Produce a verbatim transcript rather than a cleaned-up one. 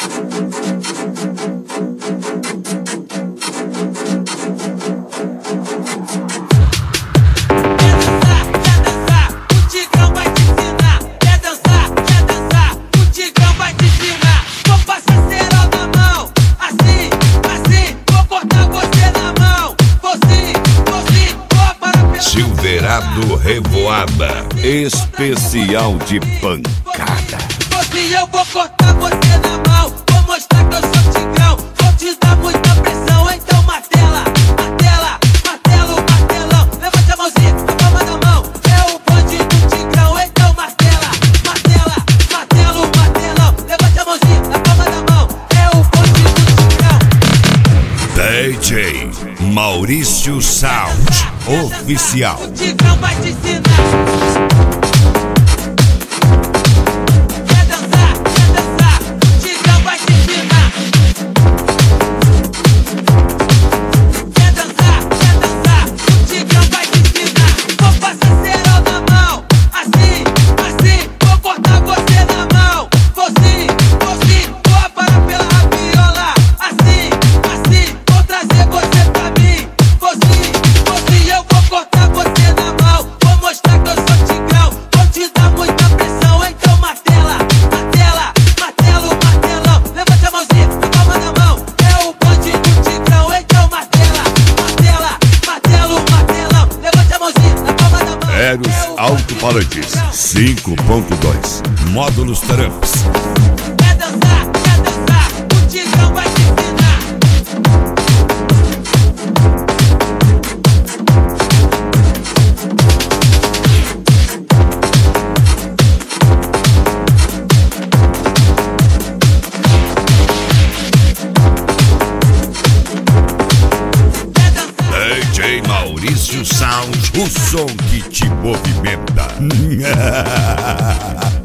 Silverado Revoada, especial de pancada. Hoje eu vou cortar você na mão, vou mostrar que eu sou tigrão, vou te dar muita pressão, então martela, martela, martelo, martelão. Levante a mãozinha, a palma da mão, é o bonde do tigrão, então martela, martela, martelo, martelão. Levante a mãozinha, a palma da mão, é o bonde do tigrão. D J Maurício Sound Oficial. O tigrão vai te ensinar. Eros Alto-Falantes cinco ponto dois Módulos Tramps. Quer dançar, quer dançar, o tigrão vai te ensinar. D J Maurício Sound, o som que te movimenta.